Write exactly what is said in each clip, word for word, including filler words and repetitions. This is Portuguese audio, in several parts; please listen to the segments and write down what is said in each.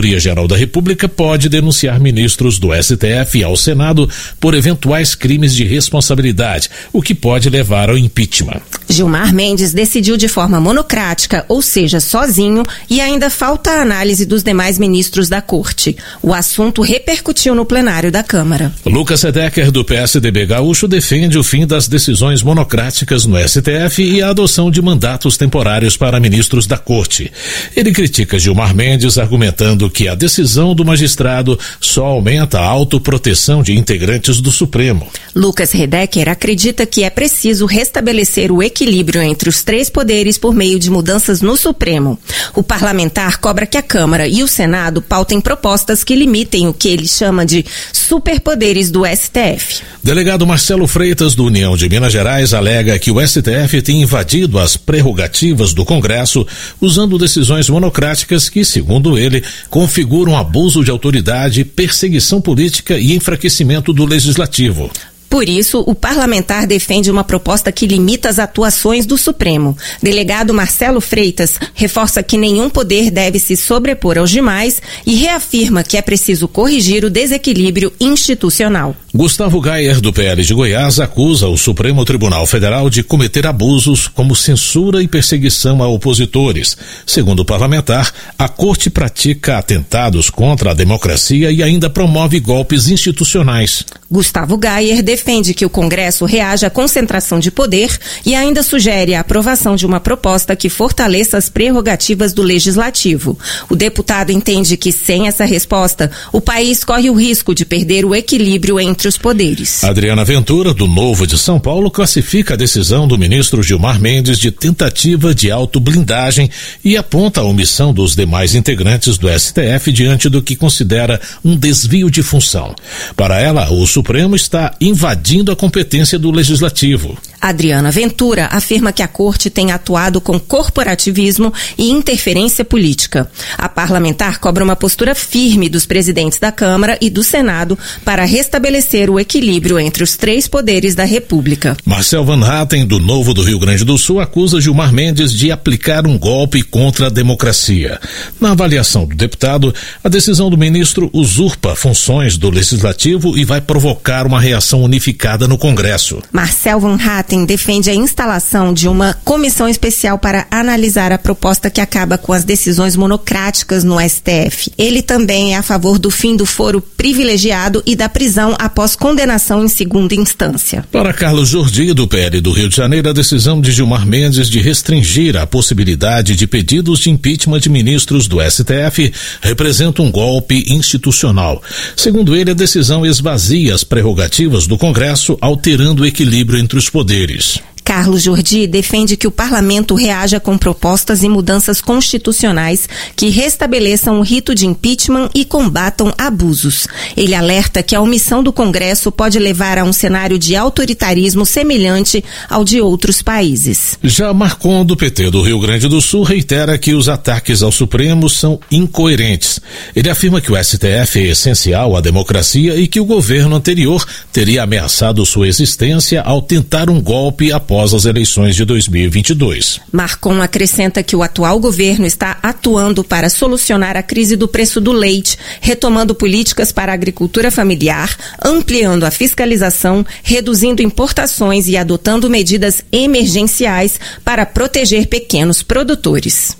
Procuradoria-Geral da República pode denunciar ministros do S T F ao Senado por eventuais crimes de responsabilidade, o que pode levar ao impeachment. Gilmar Mendes decidiu de forma monocrática, ou seja, sozinho, e ainda falta a análise dos demais ministros da Corte. O assunto repercutiu no plenário da Câmara. Lucas Sedecker, do P S D B gaúcho, defende o fim das decisões monocráticas no S T F e a adoção de mandatos temporários para ministros da Corte. Ele critica Gilmar Mendes, argumentando que a decisão do magistrado só aumenta a autoproteção de integrantes do Supremo. Lucas Sedecker acredita que é preciso restabelecer o equilíbrio entre os três poderes por meio de mudanças no Supremo. O parlamentar cobra que a Câmara e o Senado pautem propostas que limitem o que ele chama de superpoderes do S T F. Delegado Marcelo Freitas, do União de Minas Gerais, alega que o S T F tem invadido as prerrogativas do Congresso usando decisões monocráticas que, segundo ele, configuram abuso de autoridade, perseguição política e enfraquecimento do Legislativo. Por isso, o parlamentar defende uma proposta que limita as atuações do Supremo. Delegado Marcelo Freitas reforça que nenhum poder deve se sobrepor aos demais e reafirma que é preciso corrigir o desequilíbrio institucional. Gustavo Gayer, do P L de Goiás, acusa o Supremo Tribunal Federal de cometer abusos como censura e perseguição a opositores. Segundo o parlamentar, a Corte pratica atentados contra a democracia e ainda promove golpes institucionais. Gustavo Gayer defende que o Congresso reaja à concentração de poder e ainda sugere a aprovação de uma proposta que fortaleça as prerrogativas do Legislativo. O deputado entende que, sem essa resposta, o país corre o risco de perder o equilíbrio entre os poderes. Adriana Ventura, do Novo de São Paulo, classifica a decisão do ministro Gilmar Mendes de tentativa de autoblindagem e aponta a omissão dos demais integrantes do S T F diante do que considera um desvio de função. Para ela, o Supremo está invadindo a competência do Legislativo. Adriana Ventura afirma que a Corte tem atuado com corporativismo e interferência política. A parlamentar cobra uma postura firme dos presidentes da Câmara e do Senado para restabelecer o equilíbrio entre os três poderes da República. Marcel Van Hatten, do Novo do Rio Grande do Sul, acusa Gilmar Mendes de aplicar um golpe contra a democracia. Na avaliação do deputado, a decisão do ministro usurpa funções do Legislativo e vai provocar uma reação unificada no Congresso. Marcel Van Hatten defende a instalação de uma comissão especial para analisar a proposta que acaba com as decisões monocráticas no S T F. Ele também é a favor do fim do foro privilegiado e da prisão após condenação em segunda instância. Para Carlos Jordi, do P L do Rio de Janeiro, a decisão de Gilmar Mendes de restringir a possibilidade de pedidos de impeachment de ministros do S T F representa um golpe institucional. Segundo ele, a decisão esvazia as prerrogativas do Congresso, alterando o equilíbrio entre os poderes. Carlos Jordi defende que o parlamento reaja com propostas e mudanças constitucionais que restabeleçam o rito de impeachment e combatam abusos. Ele alerta que a omissão do Congresso pode levar a um cenário de autoritarismo semelhante ao de outros países. Já Marcon, do P T do Rio Grande do Sul, reitera que os ataques ao Supremo são incoerentes. Ele afirma que o S T F é essencial à democracia e que o governo anterior teria ameaçado sua existência ao tentar um golpe após após as eleições de dois mil e vinte e dois. Marcon acrescenta que o atual governo está atuando para solucionar a crise do preço do leite, retomando políticas para a agricultura familiar, ampliando a fiscalização, reduzindo importações e adotando medidas emergenciais para proteger pequenos produtores.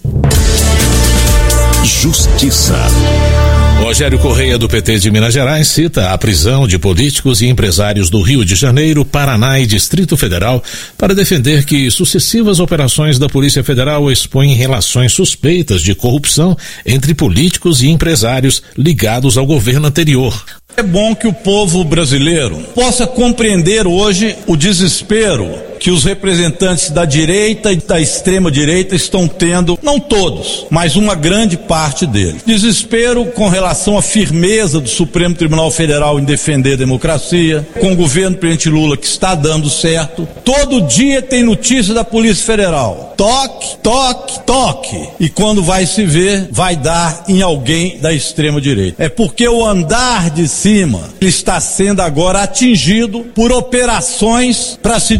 Justiça. Rogério Correia, do P T de Minas Gerais, cita a prisão de políticos e empresários do Rio de Janeiro, Paraná e Distrito Federal para defender que sucessivas operações da Polícia Federal expõem relações suspeitas de corrupção entre políticos e empresários ligados ao governo anterior. É bom que o povo brasileiro possa compreender hoje o desespero que os representantes da direita e da extrema-direita estão tendo, não todos, mas uma grande parte deles. Desespero com relação à firmeza do Supremo Tribunal Federal em defender a democracia, com o governo do presidente Lula que está dando certo. Todo dia tem notícia da Polícia Federal. Toque, toque, toque. E quando vai se ver, vai dar em alguém da extrema-direita. É porque o andar de cima está sendo agora atingido por operações para se descobrir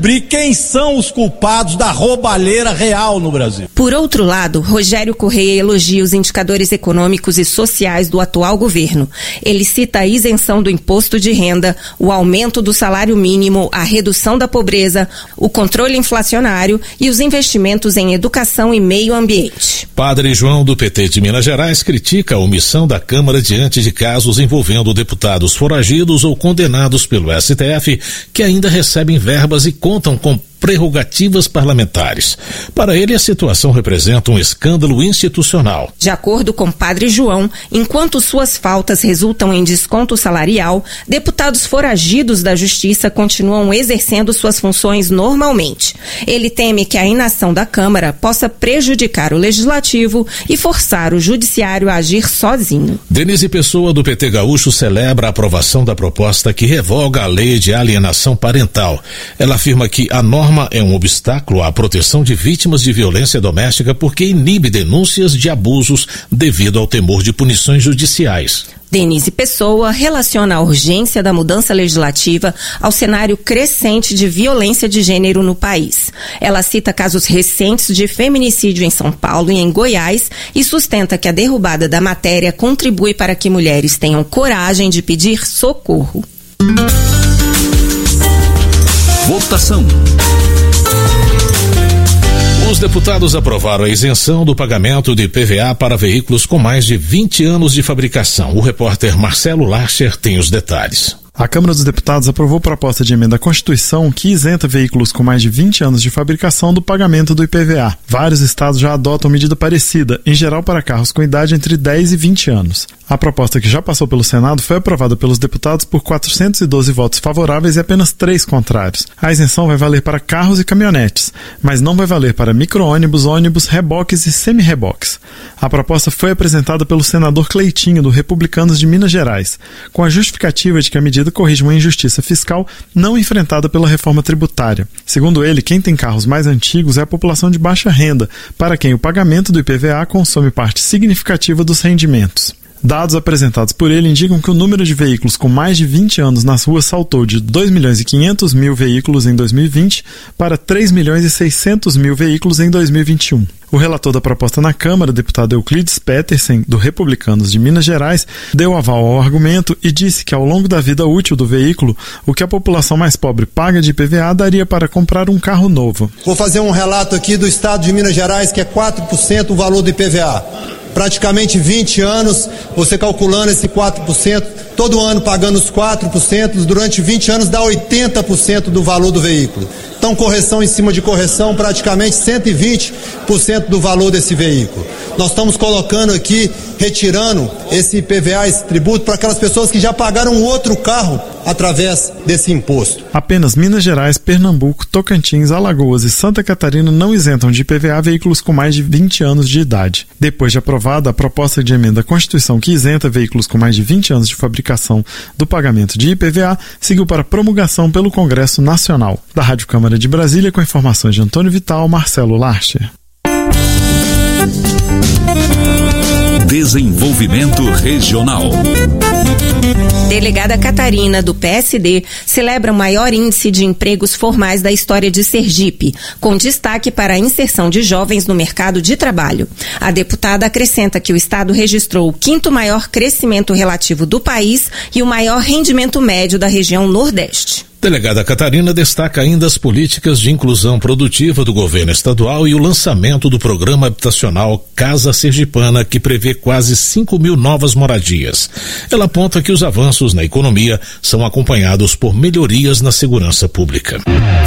descobrir quem são os culpados da roubalheira real no Brasil. Por outro lado, Rogério Correia elogia os indicadores econômicos e sociais do atual governo. Ele cita a isenção do imposto de renda, o aumento do salário mínimo, a redução da pobreza, o controle inflacionário e os investimentos em educação e meio ambiente. Padre João, do P T de Minas Gerais, critica a omissão da Câmara diante de casos envolvendo deputados foragidos ou condenados pelo S T F que ainda recebem verbas e contam com prerrogativas parlamentares. Para ele, a situação representa um escândalo institucional. De acordo com Padre João, enquanto suas faltas resultam em desconto salarial, deputados foragidos da Justiça continuam exercendo suas funções normalmente. Ele teme que a inação da Câmara possa prejudicar o Legislativo e forçar o Judiciário a agir sozinho. Denise Pessoa, do P T Gaúcho, celebra a aprovação da proposta que revoga a lei de alienação parental. Ela afirma que a norma é um obstáculo à proteção de vítimas de violência doméstica porque inibe denúncias de abusos devido ao temor de punições judiciais. Denise Pessoa relaciona a urgência da mudança legislativa ao cenário crescente de violência de gênero no país. Ela cita casos recentes de feminicídio em São Paulo e em Goiás e sustenta que a derrubada da matéria contribui para que mulheres tenham coragem de pedir socorro. Votação. Os deputados aprovaram a isenção do pagamento de I P V A para veículos com mais de vinte anos de fabricação. O repórter Marcelo Larcher tem os detalhes. A Câmara dos Deputados aprovou proposta de emenda à Constituição que isenta veículos com mais de vinte anos de fabricação do pagamento do I P V A. Vários estados já adotam medida parecida, em geral para carros com idade entre dez e vinte anos. A proposta, que já passou pelo Senado, foi aprovada pelos deputados por quatrocentos e doze votos favoráveis e apenas três contrários. A isenção vai valer para carros e caminhonetes, mas não vai valer para micro-ônibus, ônibus, reboques e semi-reboques. A proposta foi apresentada pelo senador Cleitinho, do Republicanos de Minas Gerais, com a justificativa de que a medida corrige uma injustiça fiscal não enfrentada pela reforma tributária. Segundo ele, quem tem carros mais antigos é a população de baixa renda, para quem o pagamento do I P V A consome parte significativa dos rendimentos. Dados apresentados por ele indicam que o número de veículos com mais de vinte anos nas ruas saltou de dois milhões e quinhentos mil veículos em dois mil e vinte para três milhões e seiscentos mil veículos em dois mil e vinte e um. O relator da proposta na Câmara, deputado Euclides Petersen, do Republicanos de Minas Gerais, deu aval ao argumento e disse que ao longo da vida útil do veículo, o que a população mais pobre paga de I P V A daria para comprar um carro novo. Vou fazer um relato aqui do estado de Minas Gerais, que é quatro por cento o valor do I P V A. Praticamente vinte anos, você calculando esse quatro por cento, todo ano pagando os quatro por cento, durante vinte anos dá oitenta por cento do valor do veículo. Então, correção em cima de correção, praticamente cento e vinte por cento do valor desse veículo. Nós estamos colocando aqui, retirando esse I P V A, esse tributo, para aquelas pessoas que já pagaram outro carro através desse imposto. Apenas Minas Gerais, Pernambuco, Tocantins, Alagoas e Santa Catarina não isentam de I P V A veículos com mais de vinte anos de idade. Depois de aprovada, a proposta de emenda à Constituição que isenta veículos com mais de vinte anos de fabricação do pagamento de I P V A seguiu para promulgação pelo Congresso Nacional. Da Rádio Câmara de Brasília, com informações de Antônio Vital, Marcelo Larcher. Desenvolvimento Regional. Delegada Catarina, do P S D, celebra o maior índice de empregos formais da história de Sergipe, com destaque para a inserção de jovens no mercado de trabalho. A deputada acrescenta que o estado registrou o quinto maior crescimento relativo do país e o maior rendimento médio da região Nordeste. Delegada Catarina destaca ainda as políticas de inclusão produtiva do governo estadual e o lançamento do programa habitacional Casa Sergipana, que prevê quase cinco mil novas moradias. Ela aponta que os avanços na economia são acompanhados por melhorias na segurança pública.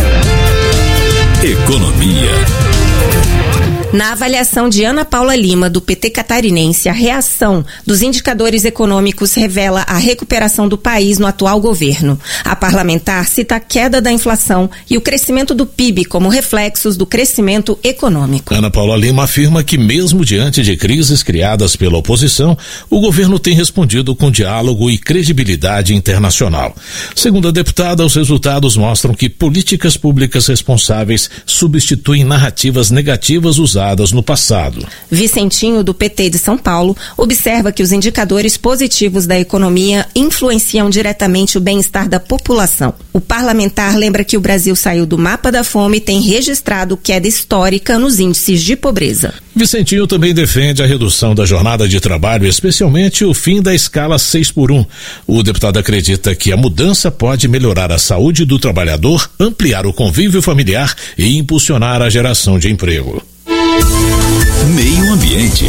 Economia. Na avaliação de Ana Paula Lima, do P T catarinense, a reação dos indicadores econômicos revela a recuperação do país no atual governo. A parlamentar cita a queda da inflação e o crescimento do P I B como reflexos do crescimento econômico. Ana Paula Lima afirma que, mesmo diante de crises criadas pela oposição, o governo tem respondido com diálogo e credibilidade internacional. Segundo a deputada, os resultados mostram que políticas públicas responsáveis substituem narrativas negativas usadas realizadas no passado. Vicentinho, do P T de São Paulo, observa que os indicadores positivos da economia influenciam diretamente o bem-estar da população. O parlamentar lembra que o Brasil saiu do mapa da fome e tem registrado queda histórica nos índices de pobreza. Vicentinho também defende a redução da jornada de trabalho, especialmente o fim da escala seis por um. O deputado acredita que a mudança pode melhorar a saúde do trabalhador, ampliar o convívio familiar e impulsionar a geração de emprego. Meio Ambiente.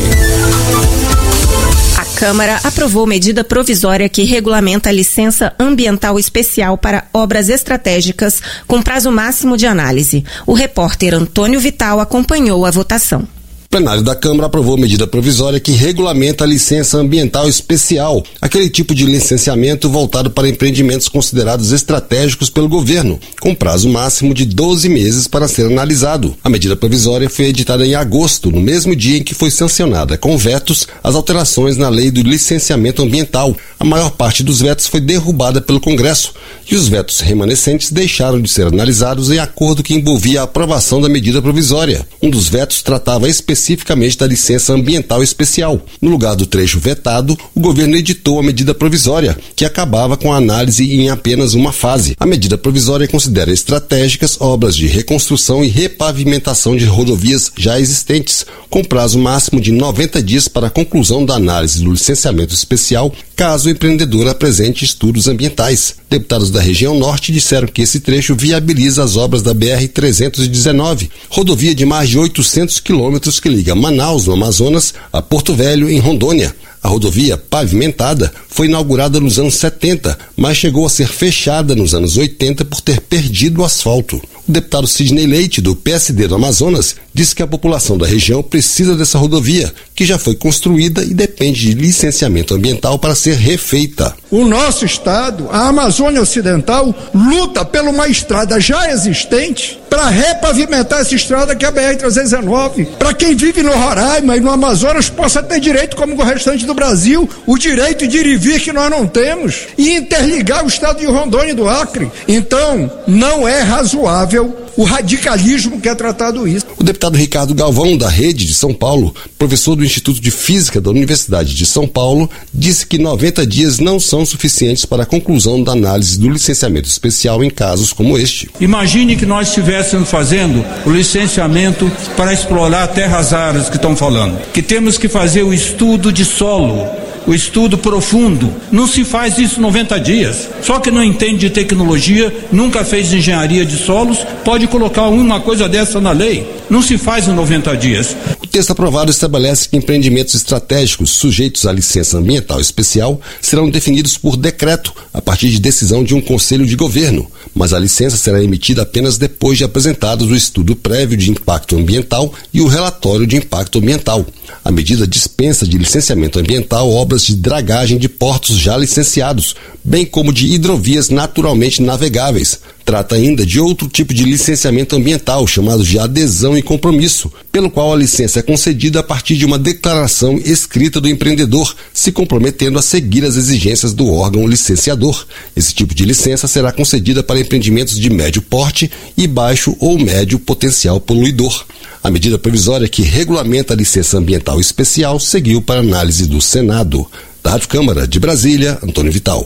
A Câmara aprovou medida provisória que regulamenta a licença ambiental especial para obras estratégicas com prazo máximo de análise. O repórter Antônio Vital acompanhou a votação. O plenário da Câmara aprovou medida provisória que regulamenta a licença ambiental especial, aquele tipo de licenciamento voltado para empreendimentos considerados estratégicos pelo governo, com prazo máximo de doze meses para ser analisado. A medida provisória foi editada em agosto, no mesmo dia em que foi sancionada, com vetos, as alterações na lei do licenciamento ambiental. A maior parte dos vetos foi derrubada pelo Congresso, e os vetos remanescentes deixaram de ser analisados em acordo que envolvia a aprovação da medida provisória. Um dos vetos tratava especificamente especificamente da licença ambiental especial. No lugar do trecho vetado, o governo editou a medida provisória, que acabava com a análise em apenas uma fase. A medida provisória considera estratégicas obras de reconstrução e repavimentação de rodovias já existentes, com prazo máximo de noventa dias para a conclusão da análise do licenciamento especial, caso o empreendedor apresente estudos ambientais. Deputados da região norte disseram que esse trecho viabiliza as obras da B R trezentos e dezenove, rodovia de mais de oitocentos quilômetros que liga Manaus, no Amazonas, a Porto Velho, em Rondônia. A rodovia, pavimentada, foi inaugurada nos anos setenta, mas chegou a ser fechada nos anos oitenta por ter perdido o asfalto. O deputado Sidney Leite, do P S D do Amazonas, disse que a população da região precisa dessa rodovia, que já foi construída e depende de licenciamento ambiental para ser refeita. O nosso estado, a Amazônia Ocidental, luta por uma estrada já existente para repavimentar essa estrada que é a B R trezentos e dezenove. Para quem vive no Roraima e no Amazonas possa ter direito, como o restante do Brasil, o direito de ir e vir que nós não temos, e interligar o estado de Rondônia e do Acre. Então, não é razoável o radicalismo que é tratado isso. O deputado Ricardo Galvão, da Rede de São Paulo, professor do Instituto de Física da Universidade de São Paulo, disse que noventa dias não são suficientes para a conclusão da análise do licenciamento especial em casos como este. Imagine que nós estivéssemos fazendo o licenciamento para explorar terras raras que estão falando, que temos que fazer o estudo de solo, o estudo profundo. Não se faz isso em noventa dias. Só que não entende de tecnologia, nunca fez engenharia de solos, pode colocar uma coisa dessa na lei. Não se faz em noventa dias. O texto aprovado estabelece que empreendimentos estratégicos sujeitos à licença ambiental especial serão definidos por decreto, a partir de decisão de um conselho de governo, mas a licença será emitida apenas depois de apresentados o estudo prévio de impacto ambiental e o relatório de impacto ambiental. A medida dispensa de licenciamento ambiental obras de dragagem de portos já licenciados, bem como de hidrovias naturalmente navegáveis. Trata ainda de outro tipo de licenciamento ambiental, chamado de adesão e compromisso, pelo qual a licença é concedida a partir de uma declaração escrita do empreendedor, se comprometendo a seguir as exigências do órgão licenciador. Esse tipo de licença será concedida para empreendimentos de médio porte e baixo ou médio potencial poluidor. A medida provisória que regulamenta a licença ambiental especial seguiu para análise do Senado. Da Rádio Câmara de Brasília, Antônio Vital.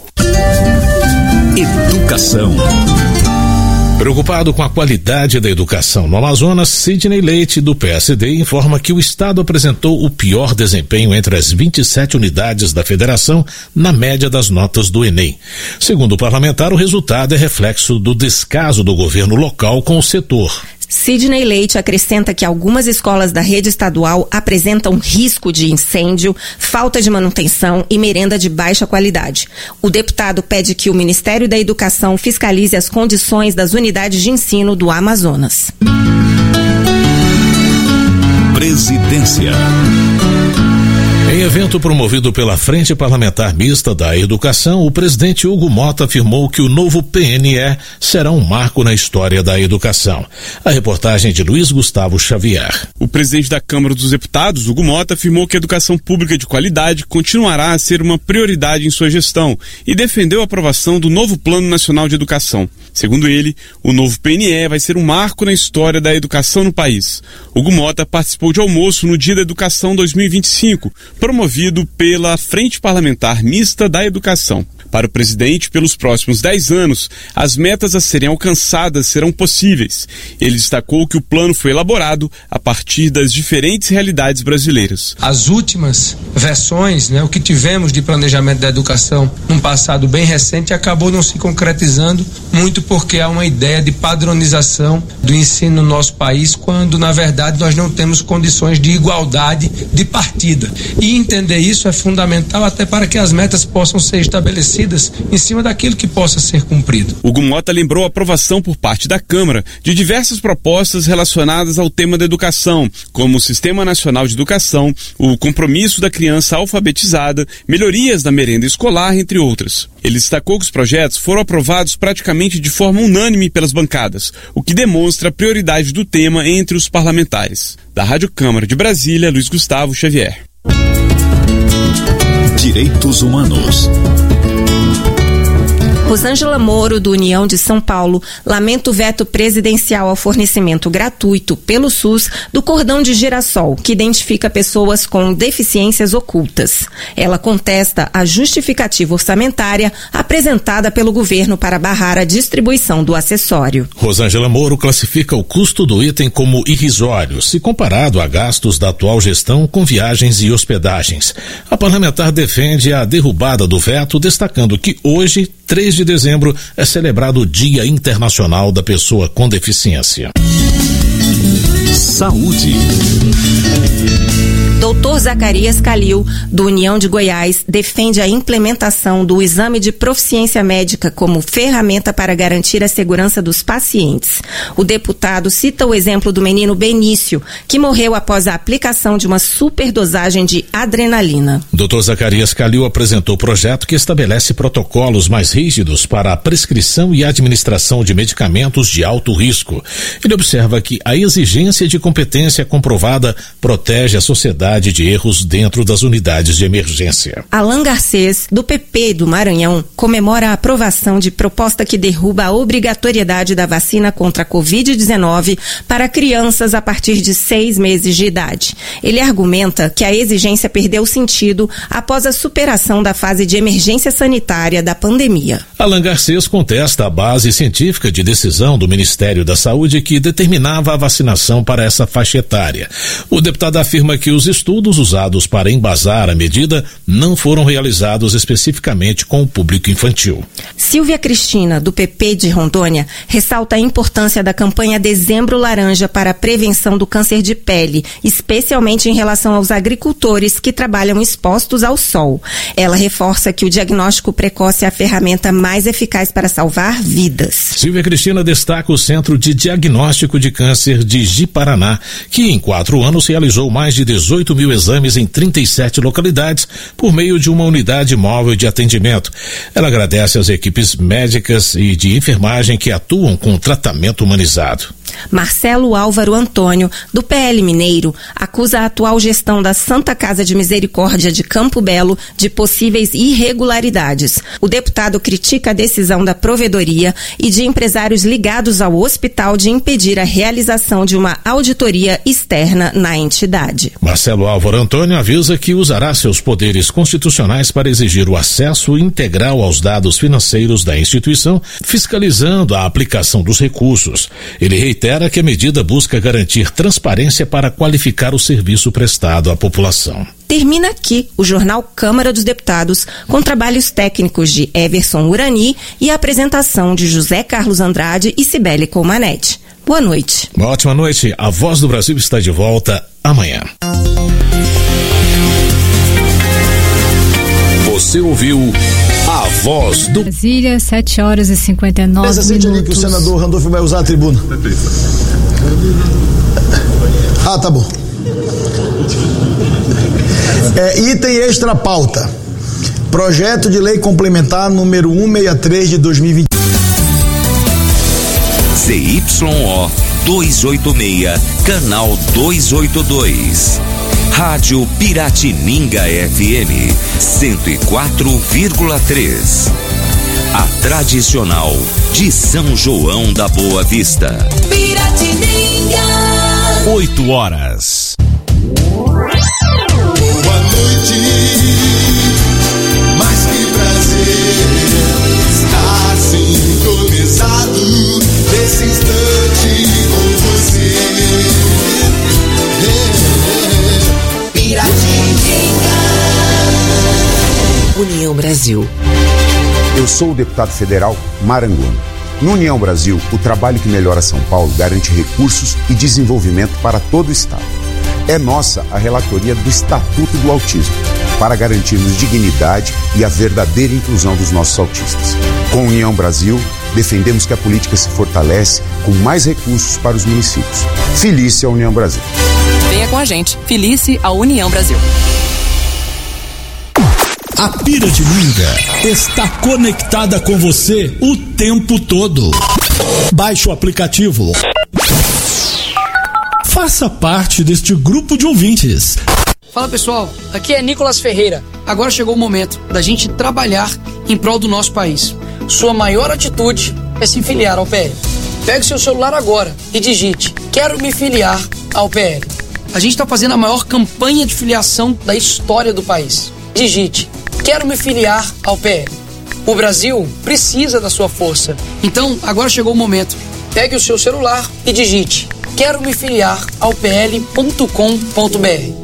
Educação. Preocupado com a qualidade da educação no Amazonas, Sidney Leite, do P S D, informa que o estado apresentou o pior desempenho entre as vinte e sete unidades da federação na média das notas do Enem. Segundo o parlamentar, o resultado é reflexo do descaso do governo local com o setor. Sidney Leite acrescenta que algumas escolas da rede estadual apresentam risco de incêndio, falta de manutenção e merenda de baixa qualidade. O deputado pede que o Ministério da Educação fiscalize as condições das unidades de ensino do Amazonas. Presidência. Em evento promovido pela Frente Parlamentar Mista da Educação, o presidente Hugo Mota afirmou que o novo P N E será um marco na história da educação. A reportagem de Luiz Gustavo Xavier. O presidente da Câmara dos Deputados, Hugo Mota, afirmou que a educação pública de qualidade continuará a ser uma prioridade em sua gestão e defendeu a aprovação do novo Plano Nacional de Educação. Segundo ele, o novo P N E vai ser um marco na história da educação no país. Hugo Mota participou de almoço no Dia da Educação dois mil e vinte e cinco, promovido pela Frente Parlamentar Mista da Educação. Para o presidente, pelos próximos dez anos, as metas a serem alcançadas serão possíveis. Ele destacou que o plano foi elaborado a partir das diferentes realidades brasileiras. As últimas versões, né, o que tivemos de planejamento da educação num passado bem recente, acabou não se concretizando muito porque há uma ideia de padronização do ensino no nosso país, quando na verdade nós não temos condições de igualdade de partida. E entender isso é fundamental até para que as metas possam ser estabelecidas em cima daquilo que possa ser cumprido. Hugo Mota lembrou a aprovação por parte da Câmara de diversas propostas relacionadas ao tema da educação, como o Sistema Nacional de Educação, o compromisso da criança alfabetizada, melhorias na merenda escolar, entre outras. Ele destacou que os projetos foram aprovados praticamente de forma unânime pelas bancadas, o que demonstra a prioridade do tema entre os parlamentares. Da Rádio Câmara de Brasília, Luiz Gustavo Xavier. Direitos Humanos. Rosângela Moro, do União de São Paulo, lamenta o veto presidencial ao fornecimento gratuito pelo SUS do cordão de girassol, que identifica pessoas com deficiências ocultas. Ela contesta a justificativa orçamentária apresentada pelo governo para barrar a distribuição do acessório. Rosângela Moro classifica o custo do item como irrisório, se comparado a gastos da atual gestão com viagens e hospedagens. A parlamentar defende a derrubada do veto, destacando que hoje, três de dezembro, é celebrado o Dia Internacional da Pessoa com Deficiência. Saúde. Doutor Zacarias Calil, do União de Goiás, defende a implementação do exame de proficiência médica como ferramenta para garantir a segurança dos pacientes. O deputado cita o exemplo do menino Benício, que morreu após a aplicação de uma superdosagem de adrenalina. Doutor Zacarias Calil apresentou o projeto que estabelece protocolos mais rígidos para a prescrição e administração de medicamentos de alto risco. Ele observa que a exigência de competência comprovada protege a sociedade de erros dentro das unidades de emergência. Alan Garcês, do P P do Maranhão, comemora a aprovação de proposta que derruba a obrigatoriedade da vacina contra a covid dezenove para crianças a partir de seis meses de idade. Ele argumenta que a exigência perdeu sentido após a superação da fase de emergência sanitária da pandemia. Alan Garcês contesta a base científica de decisão do Ministério da Saúde que determinava a vacinação para essa faixa etária. O deputado afirma que os estudos usados para embasar a medida não foram realizados especificamente com o público infantil. Silvia Cristina, do P P de Rondônia, ressalta a importância da campanha Dezembro Laranja para a prevenção do câncer de pele, especialmente em relação aos agricultores que trabalham expostos ao sol. Ela reforça que o diagnóstico precoce é a ferramenta mais eficaz para salvar vidas. Silvia Cristina destaca o Centro de Diagnóstico de Câncer de Ji-Paraná, que em quatro anos realizou mais de dezoito mil exames em trinta e sete localidades por meio de uma unidade móvel de atendimento. Ela agradece às equipes médicas e de enfermagem que atuam com tratamento humanizado. Marcelo Álvaro Antônio, do P L Mineiro, acusa a atual gestão da Santa Casa de Misericórdia de Campo Belo de possíveis irregularidades. O deputado critica a decisão da provedoria e de empresários ligados ao hospital de impedir a realização de uma auditoria externa na entidade. Marcelo Álvaro Antônio avisa que usará seus poderes constitucionais para exigir o acesso integral aos dados financeiros da instituição, fiscalizando a aplicação dos recursos. Ele reitera que a medida busca garantir transparência para qualificar o serviço prestado à população. Termina aqui o Jornal Câmara dos Deputados, com trabalhos técnicos de Everson Urani e a apresentação de José Carlos Andrade e Cibele Colmanete. Boa noite. Uma ótima noite. A Voz do Brasil está de volta amanhã. Você ouviu A Voz do Brasília, sete horas e cinquenta e nove minutos. Ali que o senador Randolfo vai usar a tribuna. Ah, tá bom. É, item extra pauta. Projeto de lei complementar número cento e sessenta e três de dois mil e vinte. Z Y O duzentos e oitenta e seis, canal duzentos e oitenta e dois. Rádio Piratininga F M cento e quatro vírgula três. A tradicional de São João da Boa Vista. Piratininga. Oito horas. Boa noite. Mais que prazer estar sintonizado nesse instante com você. Piratininga. União Brasil. Eu sou o deputado federal Maranguano. No União Brasil, o trabalho que melhora São Paulo garante recursos e desenvolvimento para todo o estado. É nossa a relatoria do Estatuto do Autismo, para garantirmos dignidade e a verdadeira inclusão dos nossos autistas. Com a União Brasil, defendemos que a política se fortalece com mais recursos para os municípios. Felice a União Brasil. Venha com a gente. Felice a União Brasil. A Piratininga está conectada com você o tempo todo. Baixe o aplicativo. Faça parte deste grupo de ouvintes. Fala pessoal, aqui é Nicolas Ferreira. Agora chegou o momento da gente trabalhar em prol do nosso país. Sua maior atitude é se filiar ao P L. Pegue seu celular agora e digite: quero me filiar ao P L. A gente está fazendo a maior campanha de filiação da história do país. Digite: quero me filiar ao P L. O Brasil precisa da sua força. Então, agora chegou o momento. Pegue o seu celular e digite: quero me filiar ao P L ponto com ponto B R.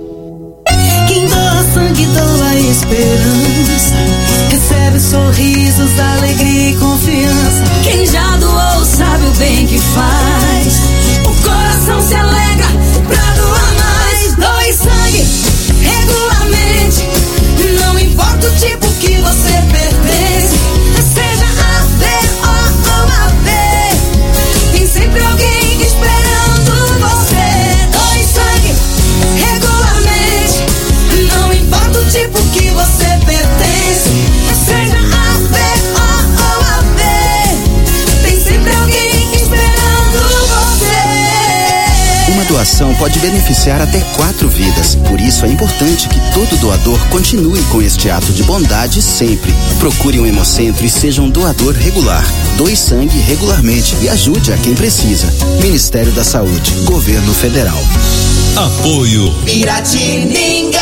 Quem doa sangue, doa esperança. Recebe sorrisos, alegria e confiança. Quem já doou sabe o bem que faz. O coração se alegra pra doar mais. Doe sangue regularmente. Não importa o tipo que você pertence, seja A, B ou A B, tem sempre alguém esperando você. Doe sangue regularmente. Não importa o tipo que você pertence, seja A, B ou A B, tem sempre alguém esperando você. Uma doação pode beneficiar até quatro vidas. Por isso é importante que todo doador continue com este ato de bondade sempre. Procure um hemocentro e seja um doador regular. Doe sangue regularmente e ajude a quem precisa. Ministério da Saúde, Governo Federal. Apoio Piratininga.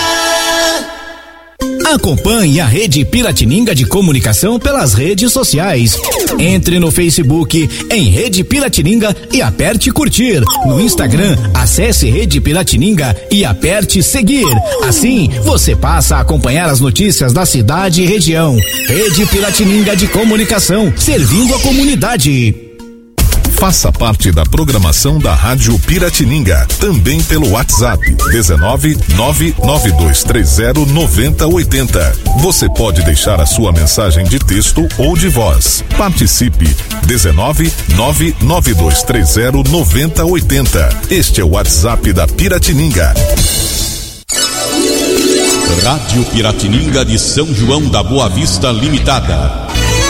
Acompanhe a Rede Piratininga de Comunicação pelas redes sociais. Entre no Facebook em Rede Piratininga e aperte curtir. No Instagram, acesse Rede Piratininga e aperte seguir. Assim, você passa a acompanhar as notícias da cidade e região. Rede Piratininga de Comunicação, servindo a comunidade. Faça parte da programação da Rádio Piratininga, também pelo WhatsApp dezenove, nove nove dois três zero, nove zero oito zero. Você pode deixar a sua mensagem de texto ou de voz. Participe, dezenove, nove nove dois três zero, nove zero oito zero. Este é o WhatsApp da Piratininga. Rádio Piratininga de São João da Boa Vista Limitada.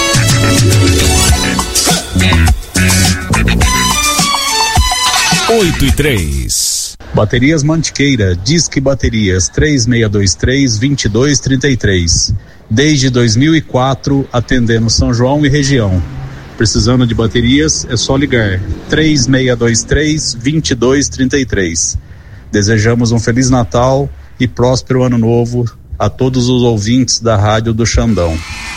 Oito e três. Baterias Mantiqueira, Disque Baterias três seis dois três, dois dois três três. Desde dois mil e quatro, atendendo São João e região. Precisando de baterias, é só ligar três seis dois três, dois dois três três. Desejamos um Feliz Natal e próspero Ano Novo a todos os ouvintes da Rádio do Xandão.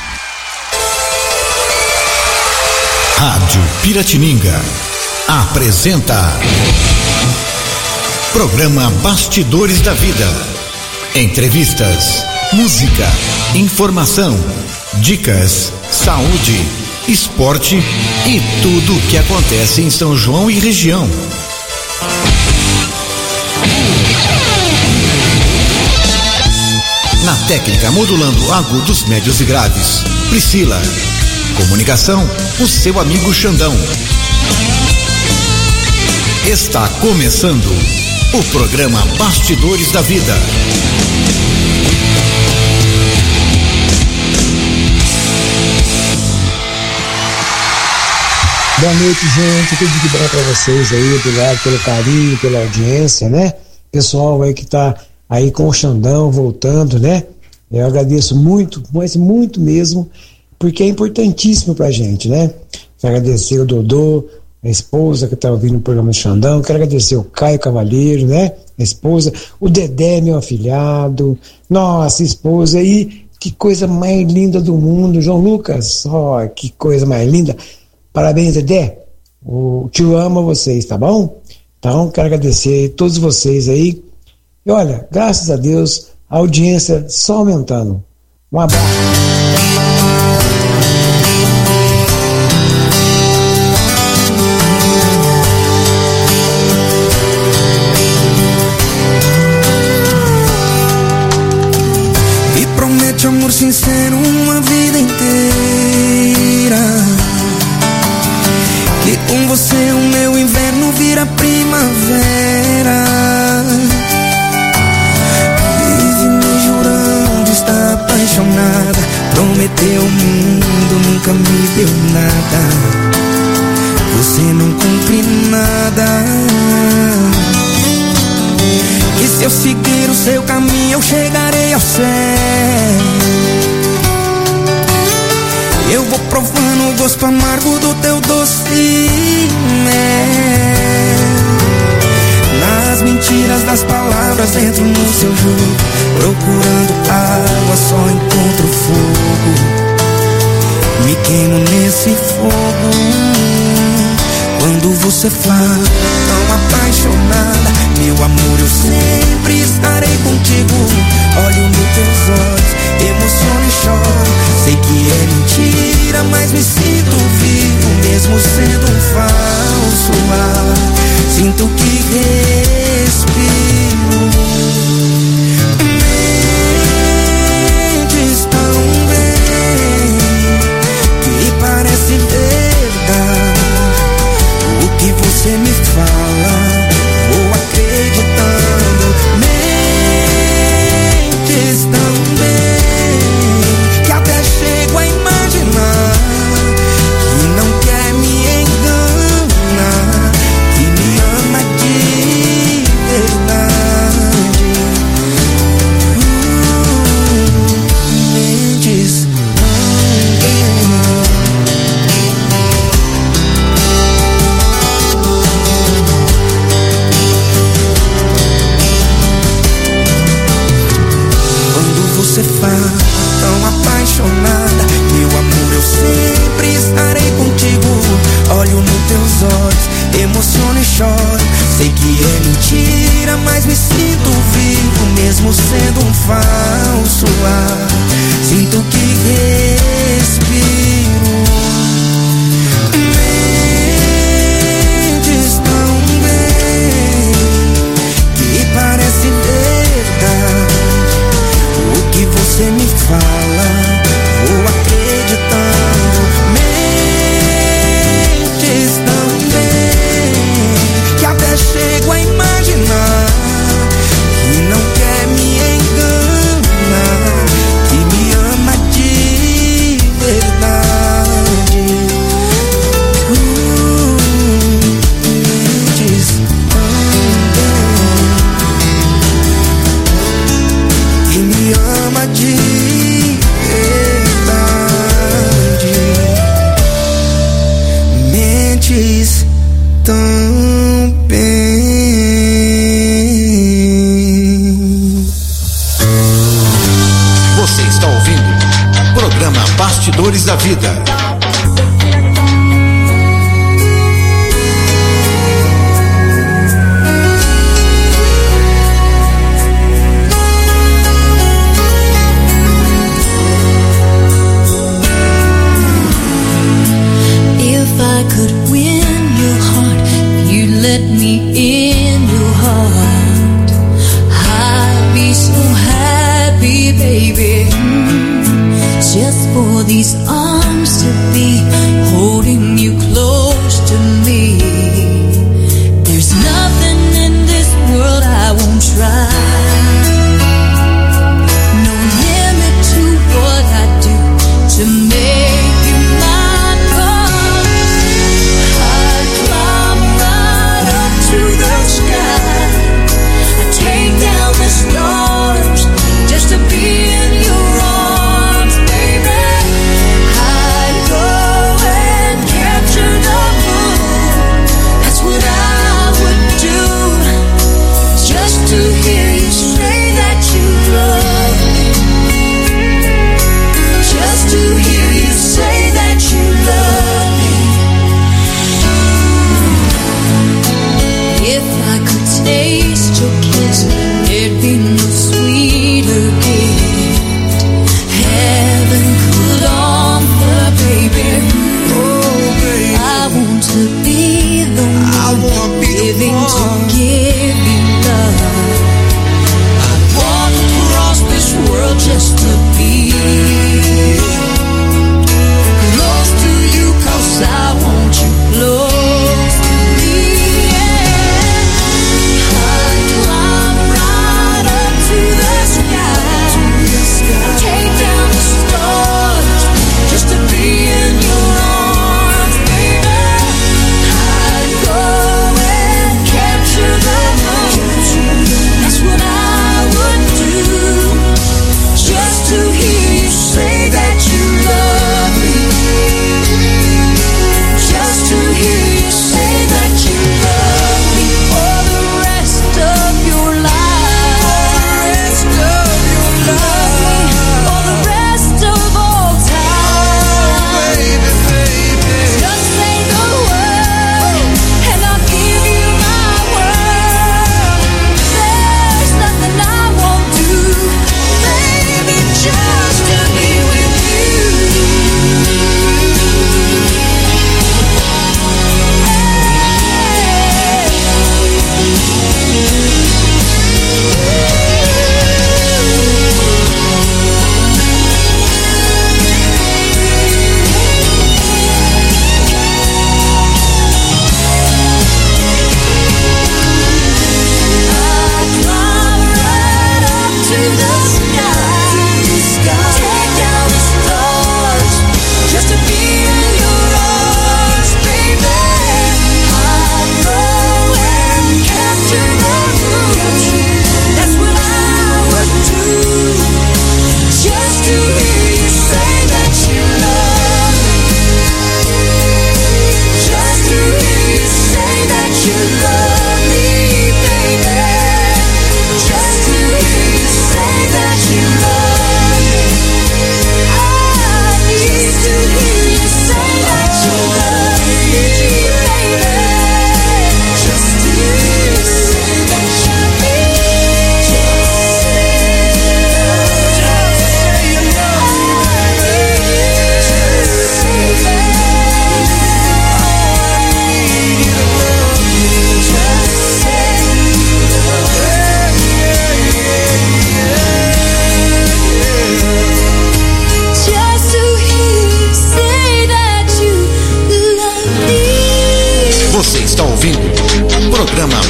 Rádio Piratininga apresenta Programa Bastidores da Vida. Entrevistas, música, informação, dicas, saúde, esporte e tudo o que acontece em São João e região. Na técnica modulando agudos, médios e graves, Priscila. Comunicação, o seu amigo Xandão. Está começando o programa Bastidores da Vida. Boa noite, gente. Tudo de bom para vocês aí. Obrigado pelo carinho, pela audiência, né? Pessoal aí que tá aí com o Xandão voltando, né? Eu agradeço muito, mas muito mesmo, porque é importantíssimo pra gente, né? Quero agradecer o Dodô, a esposa que tá ouvindo o programa do Xandão. Quero agradecer o Caio Cavalheiro, né? A esposa, o Dedé, meu afilhado, nossa esposa aí, que coisa mais linda do mundo, João Lucas, ó, que coisa mais linda. Parabéns, Dedé. O tio ama vocês, tá bom? Então, quero agradecer a todos vocês aí. E olha, graças a Deus, a audiência só aumentando. Um abraço. E promete amor sincero uma vida inteira. Que com você o meu inverno vira primavera. Vive me jurando, está apaixonada. Prometeu o mundo, nunca me deu nada. Você não cumpre nada. E se eu seguir o seu caminho eu chegarei ao céu. Eu vou provando o gosto amargo do teu doce mel. Nas mentiras das palavras entro no seu jogo. Procurando água só encontro fogo. Me queimo nesse fogo. Quando você fala tão apaixonada, meu amor, eu sempre estarei contigo. Olho nos teus olhos, emociono e choro. Sei que é mentira, mas me sinto vivo, mesmo sendo um falso ar. Sinto que respiro. Mentes tão bem que parece verdade. O que você me fala, vou acreditando. Mentes tão bem que até chego a imaginar que não quer me enganar, que me ama de verdade. uh, Mentes você fala tão apaixonada, meu amor, eu sempre estarei contigo. Olho nos teus olhos, emociono e choro. Sei que é mentira, mas me sinto vivo, mesmo sendo um falso ar. Sinto que respiro. Mentes tão bem que parece verdade. O que você me fala, vou acreditando. Mentes tão bem que até chego a imaginar que não quer me enganar, que me ama de verdade. uh, Mentes tão bem que me ama de verdade. Mentes tão bem. Você está ouvindo o programa Bastidores da Vida. If I could win your heart, you'd let me in your heart. I'd be so happy, baby. Just for these arms to be holding you close to me. There's nothing in this world I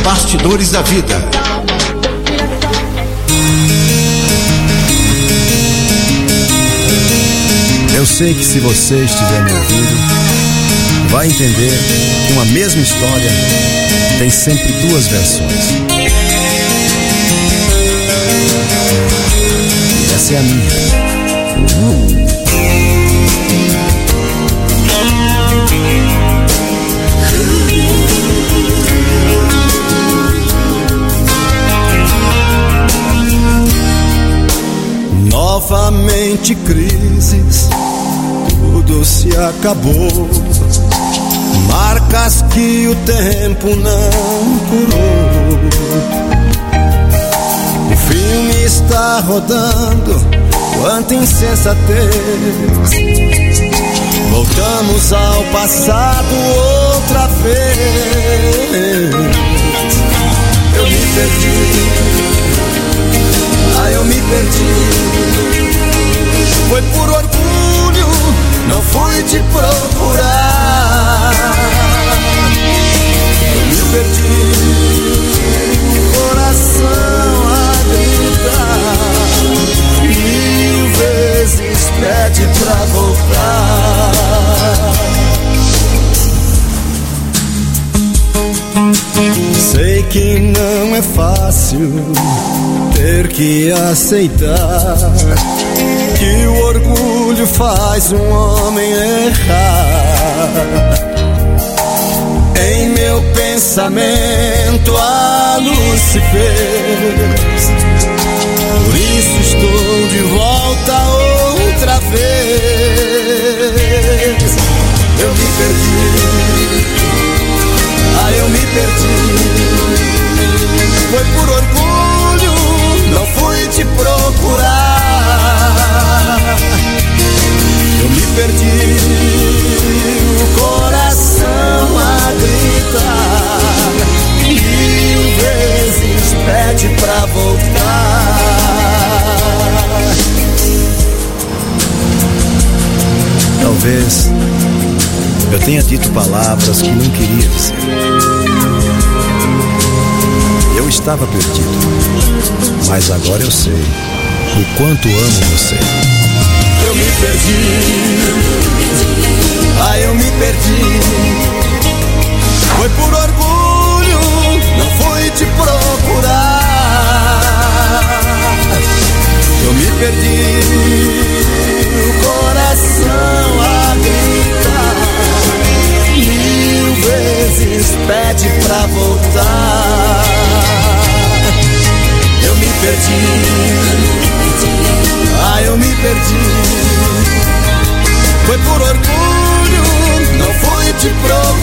Bastidores da Vida. Eu sei que se você estiver me ouvindo, vai entender que uma mesma história tem sempre duas versões. E essa é a minha. Novamente crises, tudo se acabou. Marcas que o tempo não curou. O filme está rodando, quanta insensatez. Voltamos ao passado outra vez. Eu me perdi, ah, eu me perdi. Foi por orgulho, não fui te procurar. Eu me perdi, coração a gritar. Mil vezes pede pra voltar. Sei que não é fácil ter que aceitar que o orgulho faz um homem errar. Em meu pensamento a luz se fez, por isso estou de volta outra vez. Eu me perdi, ah, eu me perdi. Foi por orgulho, não fui te procurar. Eu me perdi, o coração a gritar. Mil vezes pede pra voltar. Talvez eu tenha dito palavras que não queria dizer. Eu estava perdido, mas agora eu sei o quanto amo você. Eu me perdi, ah, eu me perdi. Foi por orgulho, não fui te procurar. Eu me perdi, o coração a gritar. Mil vezes pede pra voltar. Eu me perdi, ah, eu me perdi. Foi por orgulho, não fui te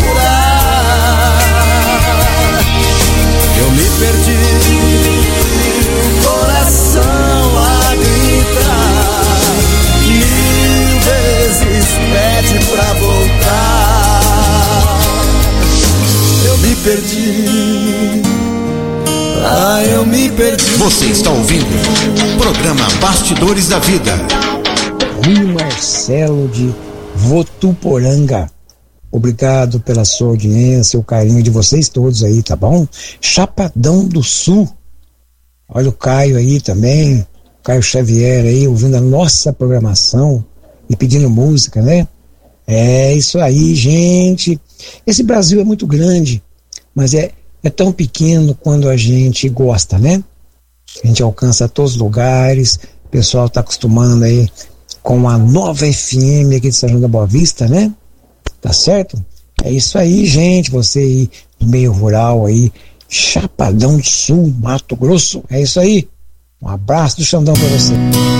procurar. Eu me perdi, o coração a gritar. Mil vezes pede pra voltar. Eu me perdi, ah, eu me perdi. Você está ouvindo o programa Bastidores da Vida. Rui Marcelo de Votuporanga. Obrigado pela sua audiência, o carinho de vocês todos aí, tá bom? Chapadão do Sul. Olha o Caio aí também, Caio Xavier aí, ouvindo a nossa programação e pedindo música, né? É isso aí, gente. Esse Brasil é muito grande, mas é, é tão pequeno quando a gente gosta, né? A gente alcança todos os lugares, o pessoal tá acostumando aí com a nova F M aqui de São João da Boa Vista, né? Tá certo? É isso aí, gente. Você aí do meio rural aí, Chapadão do Sul, Mato Grosso. É isso aí. Um abraço do Xandão pra você.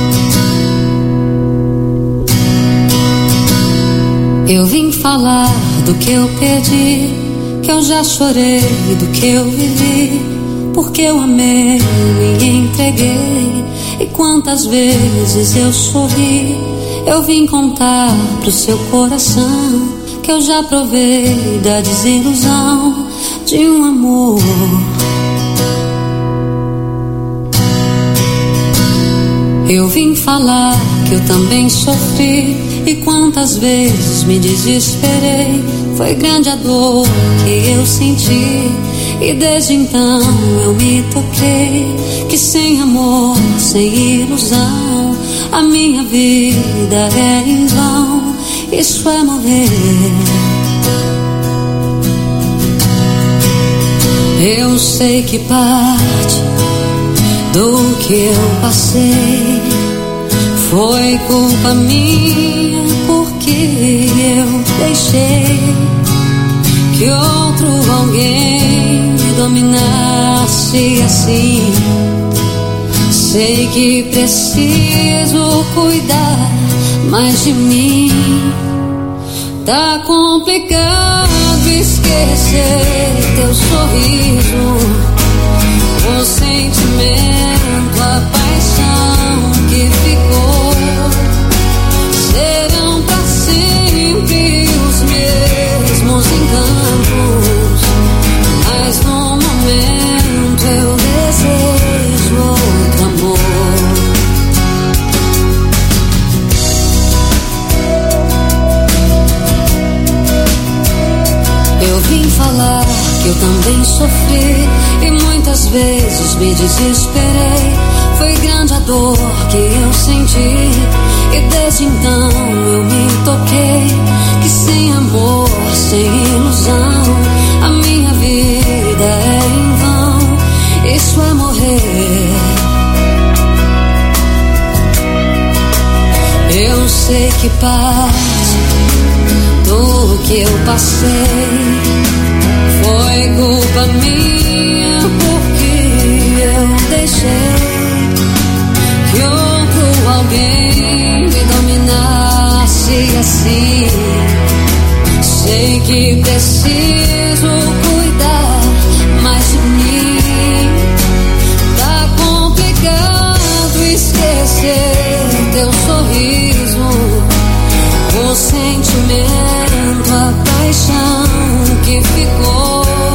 Eu vim falar do que eu perdi, que eu já chorei do que eu vivi, porque eu amei e entreguei. E quantas vezes eu sorri, eu vim contar pro seu coração que eu já provei da desilusão de um amor. Eu vim falar que eu também sofri, e quantas vezes me desesperei. Foi grande a dor que eu senti, E desde então eu me toquei que sem amor, sem ilusão, a minha vida é em vão. Isso é morrer. Eu sei que parte do que eu passei foi culpa minha, porque eu deixei que outro alguém me dominasse assim. Sei que preciso cuidar mais de mim. Tá complicado esquecer teu sorriso, o sentimento, a paixão que ficou. Serão pra sempre os mesmos encantos, mas no momento eu desejo outro amor. Eu vim falar que eu também sofri e muitas vezes me desesperei. Foi grande a dor que eu senti e desde então eu me toquei que sem amor, sem ilusão, a minha vida é em vão. Isso é morrer. Eu sei que parte do que eu passei foi culpa minha, porque eu deixei que outro alguém me dominasse assim. Sei que preciso cuidar mais de mim. Tá complicado esquecer teu sorriso, o sentimento, a paixão que ficou.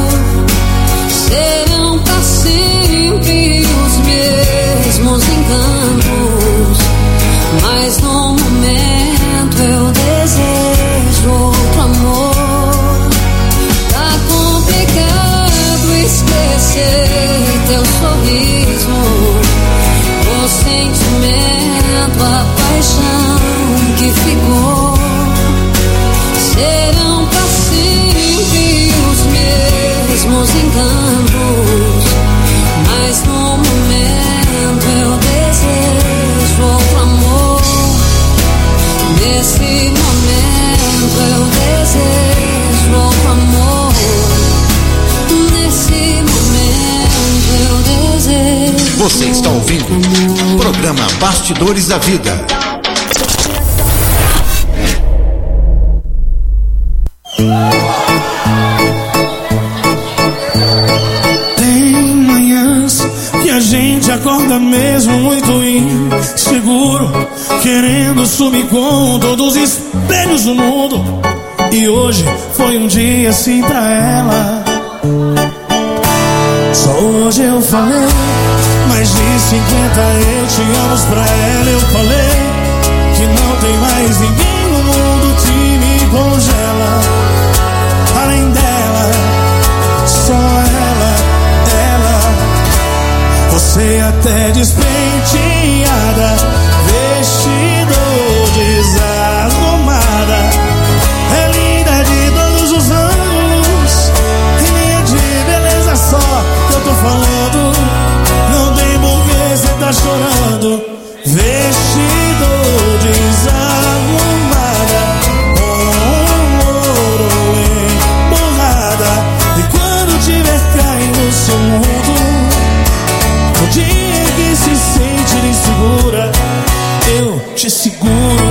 Serão pra sempre os mesmos encantos, mas no momento eu desejo outro amor. Tá complicado esquecer teu sorriso, o sentimento, a paixão que ficou. Serão pra sempre os mesmos encantos, mas no momento eu desejo outro amor. Nesse momento eu desejo outro amor. Nesse momento eu desejo. Você está ouvindo o programa Bastidores da Vida. Tem manhãs que a gente acorda mesmo muito inseguro, querendo sumir com todos os espelhos do mundo. E hoje foi um dia assim pra ela. Só hoje eu falei mais de cinquenta eu te amo pra ela. Eu falei que não tem mais ninguém no mundo que me congela. Além dela, só ela, ela. Você até despenteada, vestido desarrumada, é linda de todos os anos. E minha de beleza só que eu tô falando. Não tem porquê cê tá chorando. Vestido desarrumada, no seu mundo, no dia que se sente insegura, eu te seguro.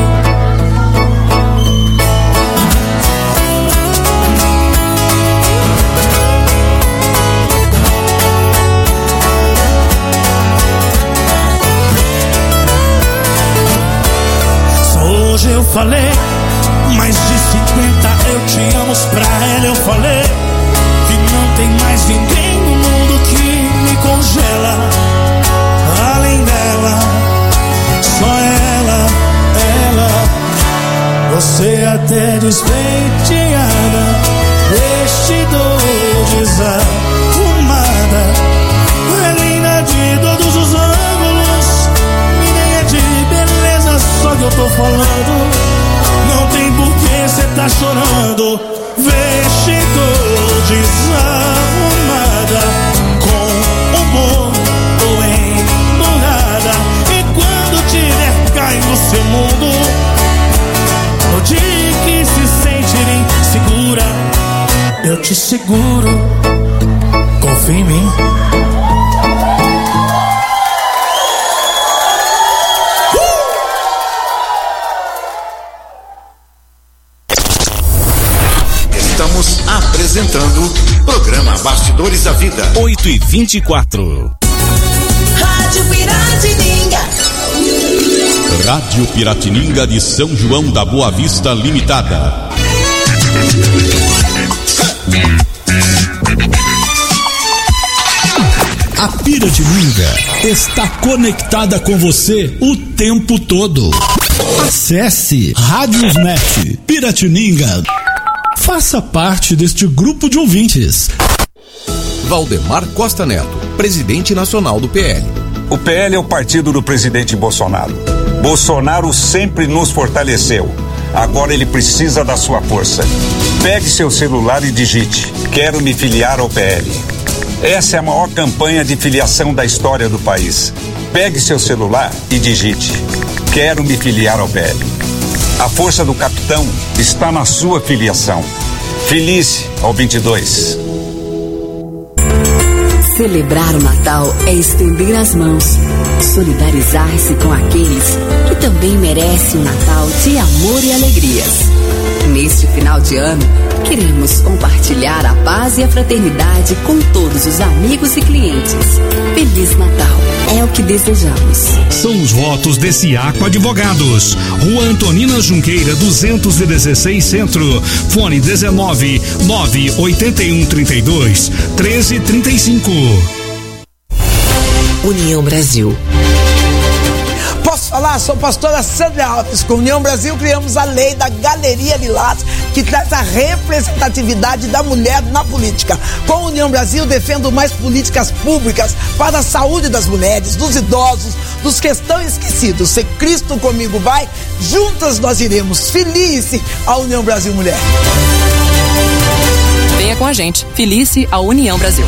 Só hoje eu falei mais de cinquenta eu te amo pra ela. Eu falei que não tem mais ninguém no mundo que me congela. Além dela, só ela, ela. Você até despenteada, vestido desarrumada, eu tô falando. Não tem por que cê tá chorando. Vestidor desarrumada, com humor ou emburrada. E quando tiver cai no seu mundo, no dia que se sentirem segura, eu te seguro. Confia em mim. Estamos apresentando programa Bastidores da Vida. oito e vinte e quatro. Rádio Piratininga. Rádio Piratininga de São João da Boa Vista Limitada. A Piratininga está conectada com você o tempo todo. Acesse Radiosnet Piratininga. Faça parte deste grupo de ouvintes. Valdemar Costa Neto, presidente nacional do P L. O P L é o partido do presidente Bolsonaro. Bolsonaro sempre nos fortaleceu. Agora ele precisa da sua força. Pegue seu celular e digite: quero me filiar ao P L. Essa é a maior campanha de filiação da história do país. Pegue seu celular e digite: quero me filiar ao P L. A força do capitão está na sua filiação. Filie-se ao vinte e dois. Celebrar o Natal é estender as mãos, solidarizar-se com aqueles que também merecem um Natal de amor e alegrias. Neste final de ano, queremos compartilhar a paz e a fraternidade com todos os amigos e clientes. Feliz Natal, é o que desejamos. São os votos de Ciaco Advogados. Rua Antonina Junqueira, duzentos e dezesseis Centro. Fone dezenove, nove oitenta e um, trinta e dois, treze, trinta e cinco. União Brasil. Posso falar? Sou pastora Sandra Alves. Com União Brasil criamos a lei da Galeria Lilás, que traz a representatividade da mulher na política. Com União Brasil defendo mais políticas públicas para a saúde das mulheres, dos idosos, dos que estão esquecidos. Se Cristo comigo vai, juntas nós iremos. Filie-se a União Brasil Mulher. Venha com a gente. Filie-se a União Brasil.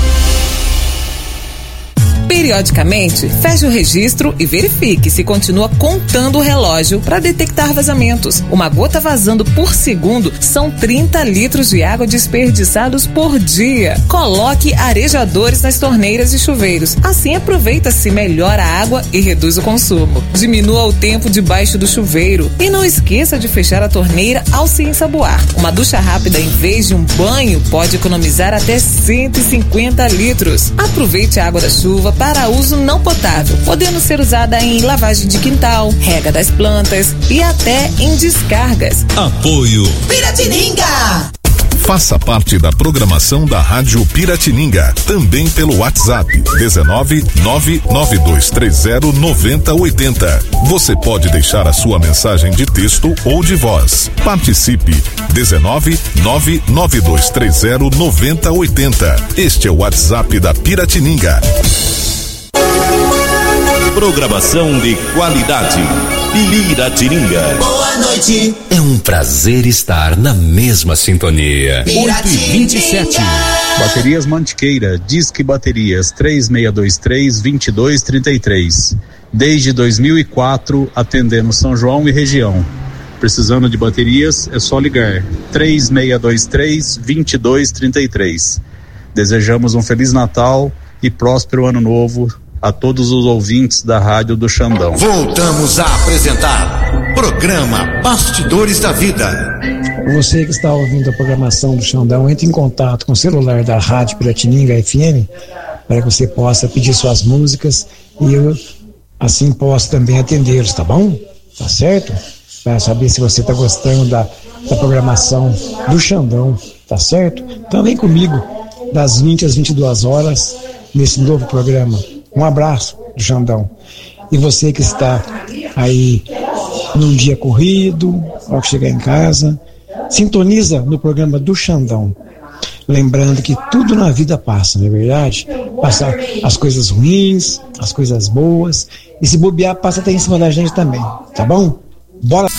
Periodicamente, feche o registro e verifique se continua contando o relógio para detectar vazamentos. Uma gota vazando por segundo são trinta litros de água desperdiçados por dia. Coloque arejadores nas torneiras e chuveiros. Assim aproveita-se melhor a água e reduz o consumo. Diminua o tempo debaixo do chuveiro e não esqueça de fechar a torneira ao se ensaboar. Uma ducha rápida em vez de um banho pode economizar até cento e cinquenta litros. Aproveite a água da chuva para uso não potável, podendo ser usada em lavagem de quintal, rega das plantas e até em descargas. Apoio Piratininga. Faça parte da programação da Rádio Piratininga, também pelo WhatsApp dezenove, nove nove dois três zero, nove zero oito zero. Você pode deixar a sua mensagem de texto ou de voz. Participe dezenove, nove nove dois três zero, nove zero oito zero. Este é o WhatsApp da Piratininga. Programação de qualidade. Piratininga. Boa noite. É um prazer estar na mesma sintonia. oito e vinte e sete. Baterias Mantiqueira, Disque Baterias três seis dois três, dois dois três três. Desde dois mil e quatro, atendendo São João e região. Precisando de baterias, é só ligar três seis dois três, dois dois três três. Desejamos um Feliz Natal e próspero Ano Novo a todos os ouvintes da Rádio do Xandão. Voltamos a apresentar programa Bastidores da Vida. Você que está ouvindo a programação do Xandão, entre em contato com o celular da Rádio Piratininga F M para que você possa pedir suas músicas e eu assim posso também atendê-los, tá bom? Tá certo? Para saber se você está gostando da, da programação do Xandão, tá certo? Então vem comigo das vinte às vinte e duas horas nesse novo programa. Um abraço do Xandão. E você que está aí num dia corrido, ao chegar em casa, sintoniza no programa do Xandão. Lembrando que tudo na vida passa, não é verdade? Passa as coisas ruins, as coisas boas, e se bobear, passa até em cima da gente também, tá bom? Bora.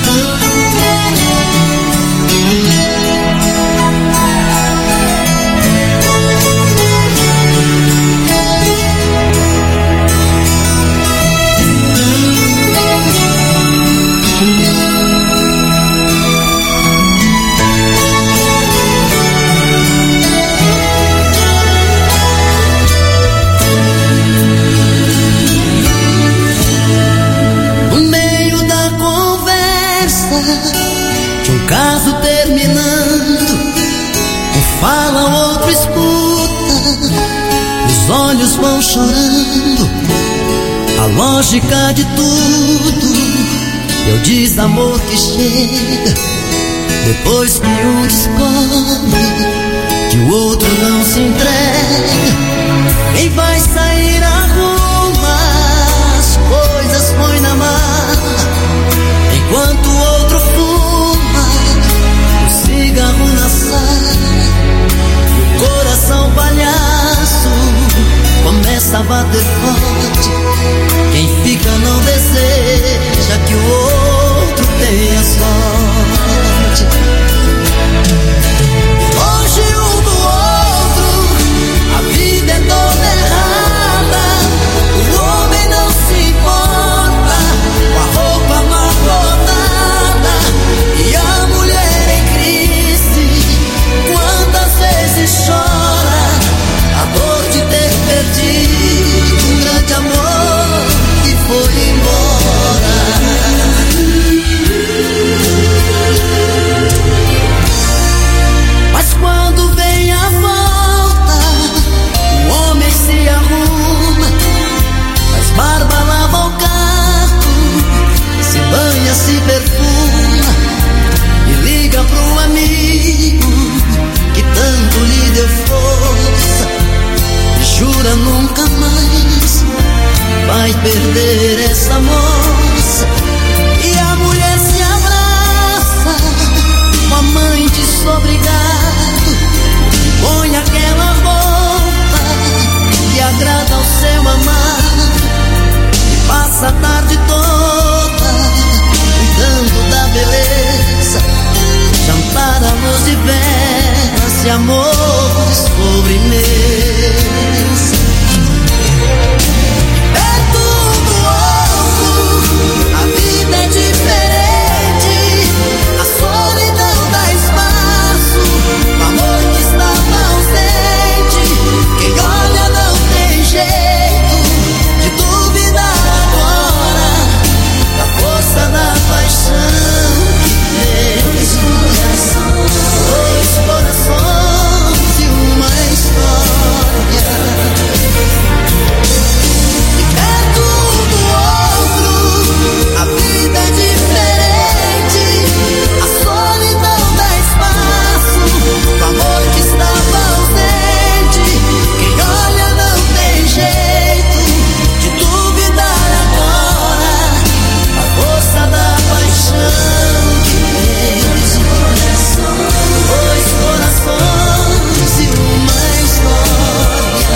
Caso terminando, um fala, o outro escuta, os olhos vão chorando, a lógica de tudo, é o desamor que chega, depois que um descobre, que o outro não se entrega, quem vai sair arruma, as coisas põe na mala, enquanto o outro fuma, cigarro na sala, e o coração palhaço começa a bater forte. Quem fica não deseja que o outro tenha sorte. Longe um do outro, a vida é toda errada. O homem não se importa com a roupa amarrotada e a mulher em chora a dor de ter perdido um grande amor que foi embora. Mas quando vem a volta, o homem se arruma, faz barba, lava o carro, se banha, se perfuma e liga pro amigo que tanto lhe deu força e jura nunca mais vai perder essa moça. E a mulher se abraça com a mãe desobrigado, põe aquela roupa que agrada ao seu amado e passa a tarde toda cuidando da beleza, jantar à luz de velas e amor de sobremesa. Perto um do outro, a vida é diferente, a solidão dá espaço, o amor que estava ausente, quem olha não tem jeito de duvidar agora da força da paixão que tem esse coração. Dois corações e uma história, e perto um do outro, a vida é diferente, a solidão dá espaço, o amor que estava ausente, quem olha não tem jeito de duvidar agora a força da paixão que tem esse coração. Dois corações e uma história,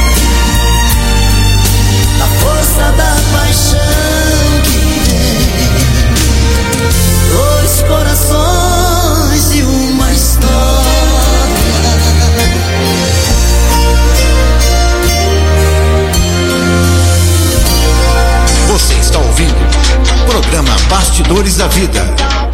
da força da paixão que tem. Dois corações e uma história. Você está ouvindo o programa Bastidores da Vida.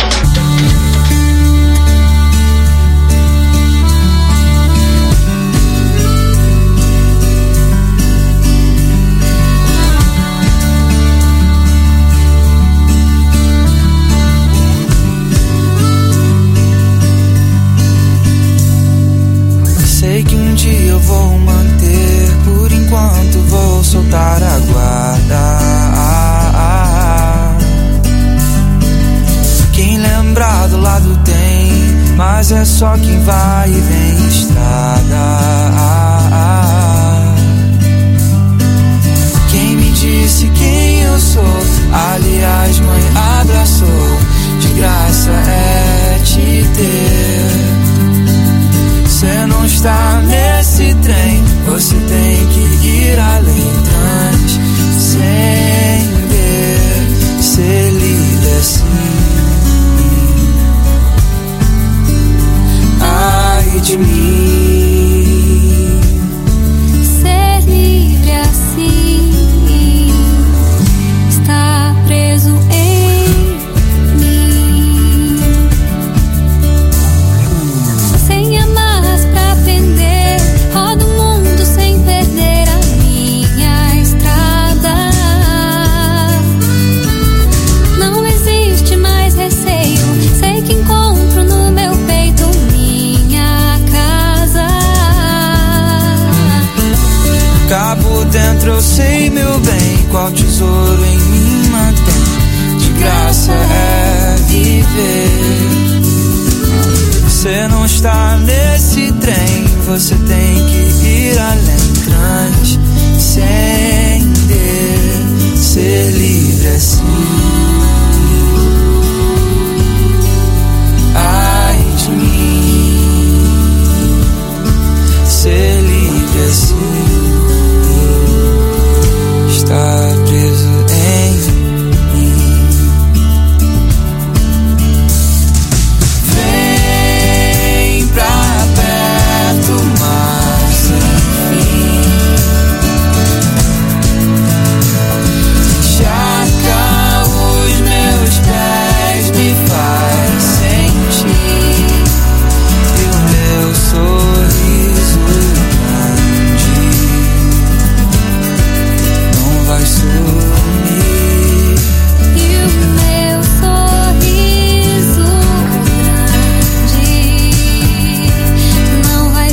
Sei que um dia eu vou manter, por enquanto vou soltar a guarda. Quem lembrar do lado tem, mas é só quem vai e vem estrada. Quem me disse quem eu sou, aliás mãe abraçou, de graça é te ter. Você não está nesse trem, você tem que ir além, transcender, ser livre assim. eu sei, meu bem, qual tesouro em mim mantém. De graça é viver. Você não está nesse trem, você tem que ir além, transcender, ser livre assim. Ai de mim, ser livre assim, estar preso em mim. Vem pra perto, mas sem fim. Encharca os meus pés, me faz sentir. E o meu sorriso grande não vai sumir. E o meu sorriso grande não vai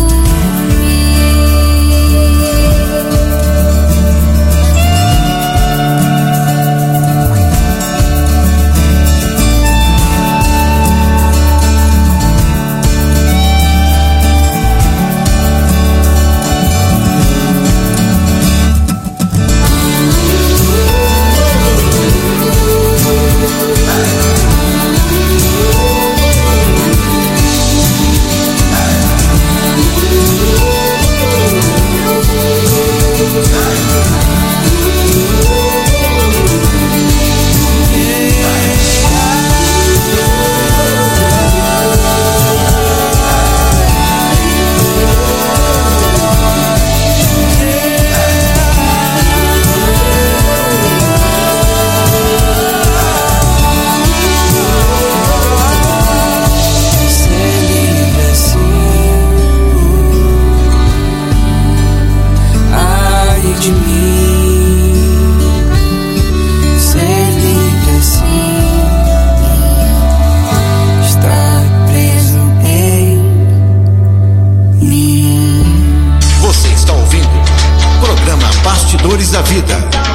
Da vida.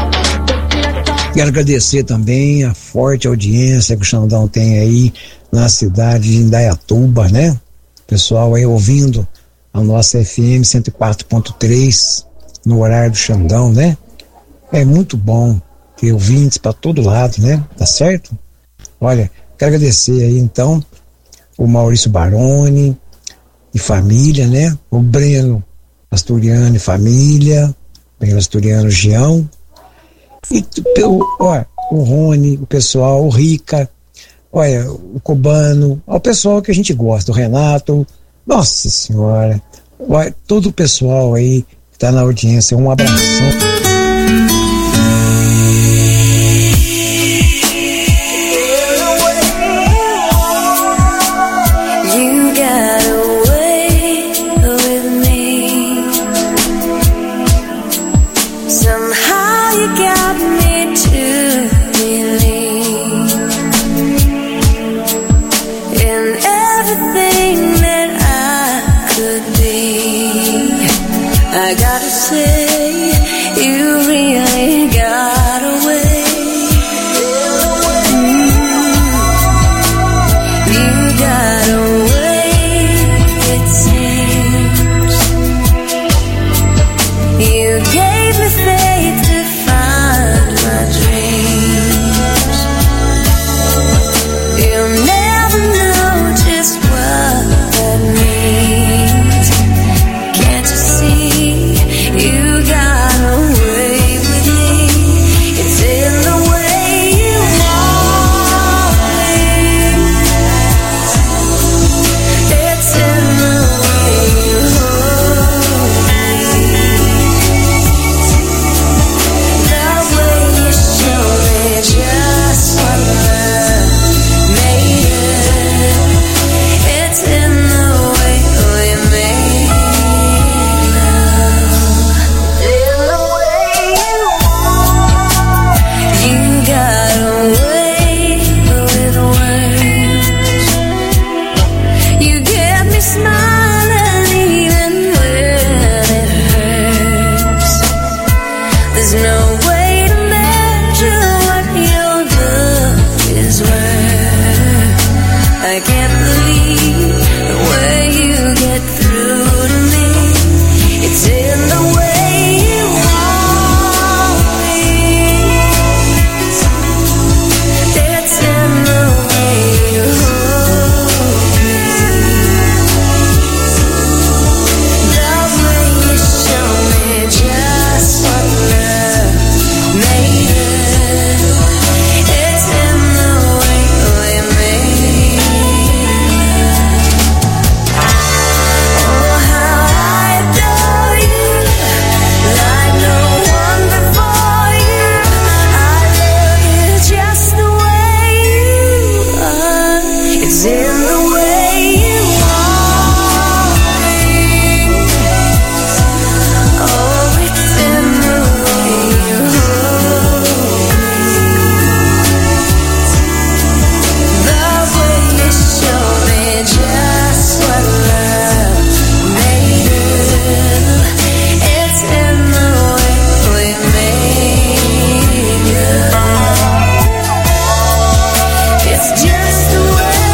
Quero agradecer também a forte audiência que o Xandão tem aí na cidade de Indaiatuba, né? Pessoal aí ouvindo a nossa F M cento e quatro ponto três no horário do Xandão, né? É muito bom ter ouvintes para todo lado, né? Tá certo? Olha, quero agradecer aí então o Maurício Baroni e família, né? O Breno Asturiano e família, Breno Asturiano Gião, e o, ó, o Rony, o pessoal, o Rica, olha, o Cobano, o pessoal que a gente gosta, o Renato, nossa senhora, olha, todo o pessoal aí que tá na audiência, um abração. I gotta say, you really got away. Mm. You got away, it seems. You gave me faith to find my dreams. You'll never know just what that means. Can't you see? I can't